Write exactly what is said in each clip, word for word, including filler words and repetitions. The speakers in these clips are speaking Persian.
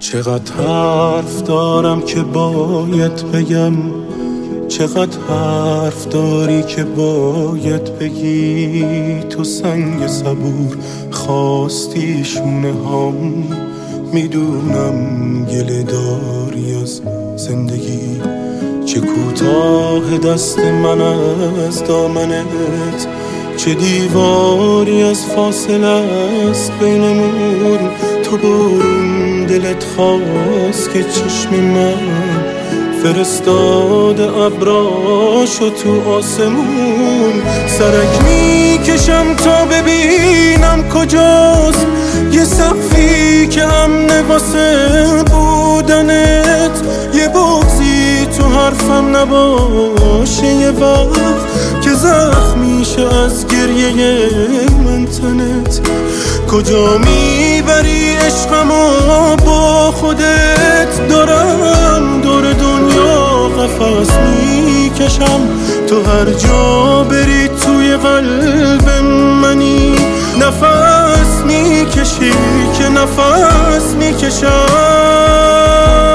چقدر حرف دارم که باید بگم، چقدر حرف داری که باید بگی. تو سنگ صبور خواستی شونه هام، میدونم گله داری از زندگی. چه کوتاه دست من از دامنت، چه دیواری از فاصله است بینمون. تو برون دلت خواست که چشم من فرستاد ابراشو تو آسمون. سرک میکشم تا ببینم کجاست یه سقفی که امنه واسه بودنت، یه بغضی تو حرفم نباشه، یه وقت که زخم میشه از گریه من تنت. کجا میبری عشقمو با خودت؟ دارم دور دنیا قفس میکشم، تو هر جا بری توی قلب منی. نفس میکشی که نفس میکشم.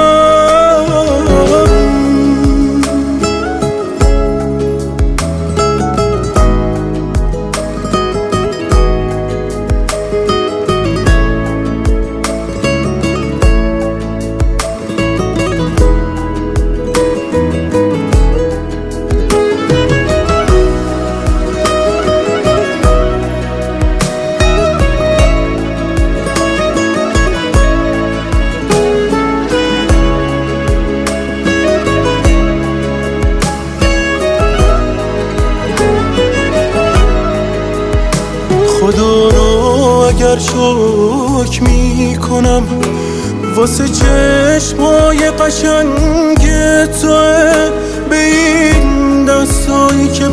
خدا رو اگر شکر میکنم واسه چشمای قشنگ توه، به این دستایی که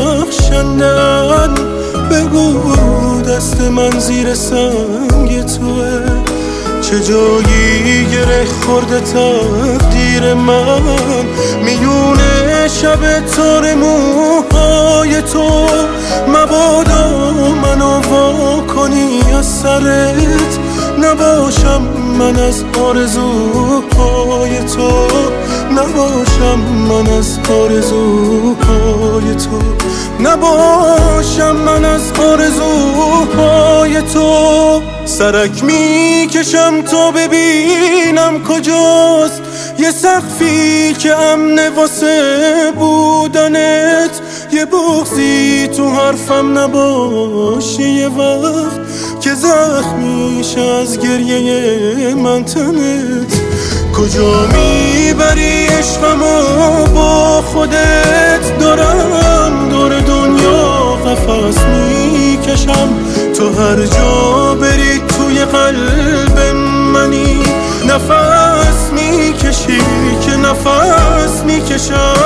بخشندن بگو دست من زیر سنگ توه. چه جایی گره خورده تقدیر من، میونه شب تار موهای تو. مبادا منو وا کنی از سرت، نباشم من از آرزوهای تو، نباشم من از آرزوهای تو، نباشم من از آرزوهای تو. سرک میکشم تا ببینم کجاست یه سقفی که امنه واسه بودنت، یه بغضی تو حرفم نباشه، یه وقت که زخمیش از گریه من تنت. کجا میبری عشقمو با خودت؟ دارم دور دنیا قفس میکشم، تو هر جا بری توی قلب منی. نفس میکشی که نفس میکشم.